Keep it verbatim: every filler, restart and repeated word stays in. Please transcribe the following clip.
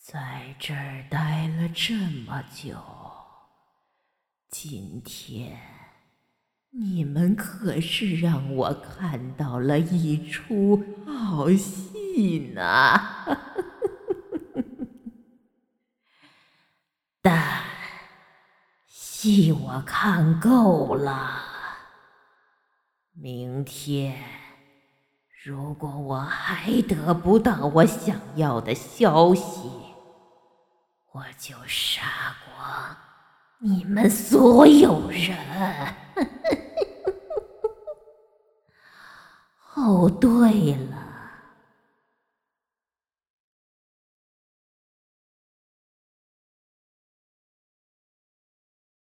在这儿待了这么久，今天你们可是让我看到了一出好戏呢。但戏我看够了，明天如果我还得不到我想要的消息，我就杀光你们所有人。哦，对